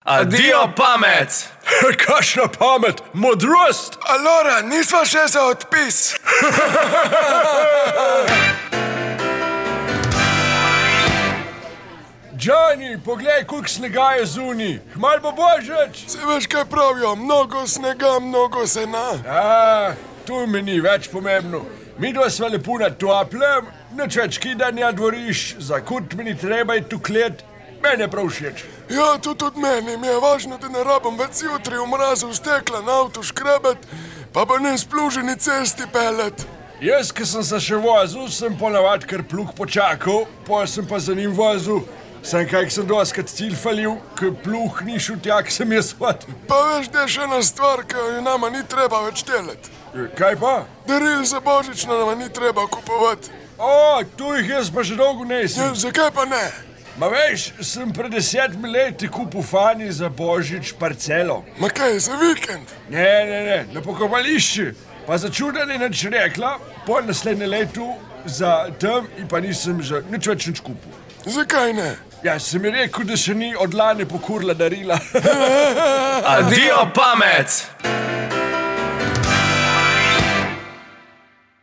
Adijo pamet! Kakšna pamet, modrost! Alora, nisva še za odpis. Džani, poglej, koliko snega je zunaj. Kmalu bo božič. Se veš, kaj pravijo? Mnogo snega, mnogo sena. Tu mi ni več pomembno. Midva sva lepo na toplem, nič več kidanja dvorišč, za kut mi ni treba iti v klet. Meni je prav všeč. Ja, to tudi meni. Mi je važno, da ne rabim več jutri v mrazu stekla na avto škrebet, pa ne spluženi cesti pelet. Jaz, ki sem se še vozil, sem ponavad kar plug počakal, potem sem pa za njim vozil. Sem kaj sem doskrat cilj falil, ker plug ni šel tja, ki sem jaz hotel. Pa veš, da je še ena stvar, ki nama ni treba več delati. Kaj pa? Daril za božično nama ni treba kupovati. Tu jih jaz pa že dolgo nisem. Ja, zakaj pa ne? Ma veš, sem pred 10 leti kupil Fani za božič parcelo. Ma kaj, za vikend? Ne, na pokopališče. Pa za čuda ni nič rekla, po naslednje letu za tam in pa nisem že nič več kupil. Zakaj ne? Ja, sem mi rekel, da še ni od lani pokurla darila. Adijo pamet!